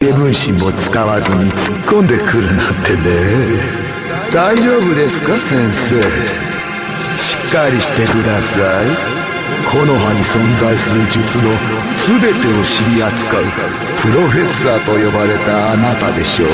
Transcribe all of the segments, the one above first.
分身も使わずに突っ込んでくるなんてね。大丈夫ですか先生。しっかりしてください。木の葉に存在する術の全てを知り扱うプロフェッサーと呼ばれたあなたでしょう。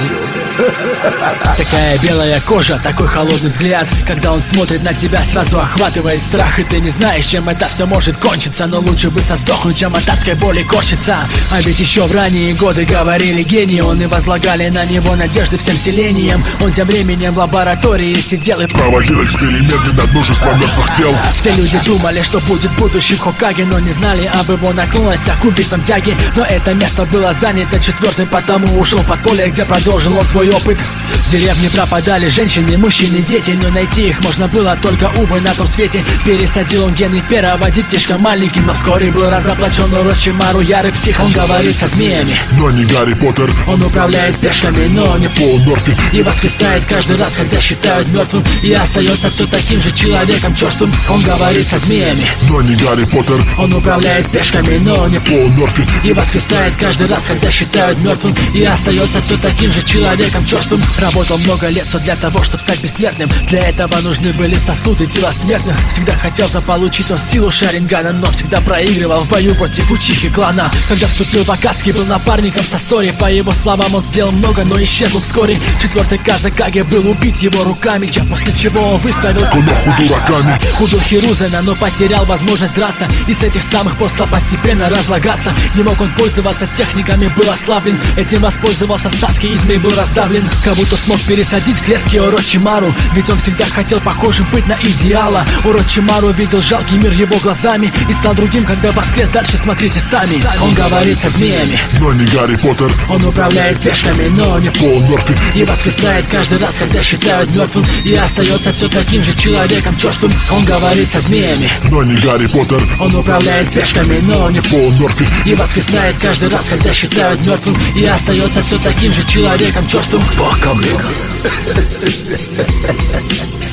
Такая белая кожа, такой холодный взгляд. Когда он смотрит на тебя, сразу охватывает страх. И ты не знаешь, чем это все может кончиться. Но лучше быстро сдохнуть, чем от адской боли корчиться. А ведь еще в ранние годы говорили гении, он и возлагали на него надежды всем селением. Он тем временем в лаборатории сидел и проводил эксперименты над множеством мертвых тел. Все люди думали, что будет будущим Хокаге, но не знали об его наклонностях к убийствам тяги. Но это место было занято четвертым, потому ушел в подполье, где продолжил он свой опыт. В деревне пропадали женщины, мужчины, дети, но найти их можно было только, увы, на том свете. Пересадил он гены первого детишка маленьким, но вскоре был разоблачен Орочимару, ярый псих. Он говорит со змеями, но не Гарри Поттер. Он управляет пешками, но не Пол Мёрфи. И воскресает каждый раз, когда считают мертвым, и остается все таким же человеком черствым. Он говорит со змеями, но не Гарри Поттер. Он управляет пешками, но не Пол Мёрфи. И воскресает каждый раз, когда считают мертвым, и остается все таким же человеком черствым. Работал много лет все для того, чтобы стать бессмертным. Для этого нужны были сосуды тела смертных. Всегда хотел заполучить он силу Шарингана, но всегда проигрывал в бою против Учихи клана. Когда вступил в Акацки, был напарником Сасори. По его словам, он сделал много, но исчезнул вскоре. Четвертый Казакаге был убит его руками, после чего он выставил Коноху дураками. Худохи Рузена, но потерял возможность драться. И с этих самых пор стал постепенно разлагаться. Не мог он пользоваться техниками, был ослаблен. Этим воспользовался Саски, и змей был раздавлен. Как будто смог пересадить клетки Орочимару, ведь он всегда хотел похожим быть на идеала. Орочимару видел жалкий мир его глазами и стал другим, когда воскрес. Дальше смотрите сами. Он говорит со змеями, но не Гарри Поттер. Он управляет пешками, но не Пол Мёрфи. И воскресает каждый раз, когда считают мертвым, и остается все таким же человеком черствым. Он говорит со змеями, но не Гарри Поттер. Он управляет пешками, но не Пол Мёрфи. И воскресает каждый раз, когда считают мертвым, и остается все таким же человеком черством. Бака-мега.